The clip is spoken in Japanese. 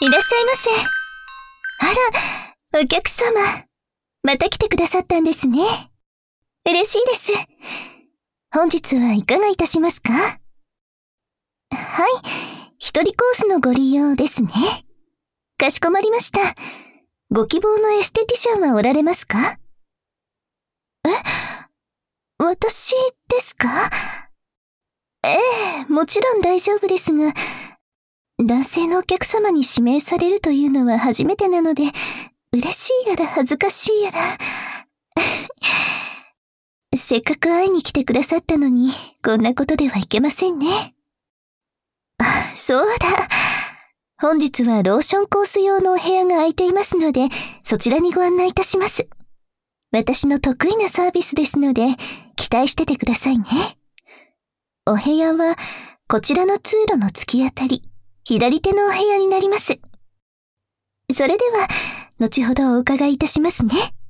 いらっしゃいませ。あら、お客様。また来てくださったんですね。嬉しいです。本日はいかがいたしますか？はい、一人コースのご利用ですね。かしこまりました。ご希望のエステティシャンはおられますか？私ですか？もちろん大丈夫ですが、男性のお客様に指名されるというのは初めてなので、嬉しいやら恥ずかしいやら。せっかく会いに来てくださったのに、こんなことではいけませんね。そうだ。本日はローションコース用のお部屋が空いていますので、そちらにご案内いたします。私の得意なサービスですので、期待しててくださいね。お部屋は、こちらの通路の突き当たり、左手のお部屋になります。それでは、後ほどお伺いいたしますね。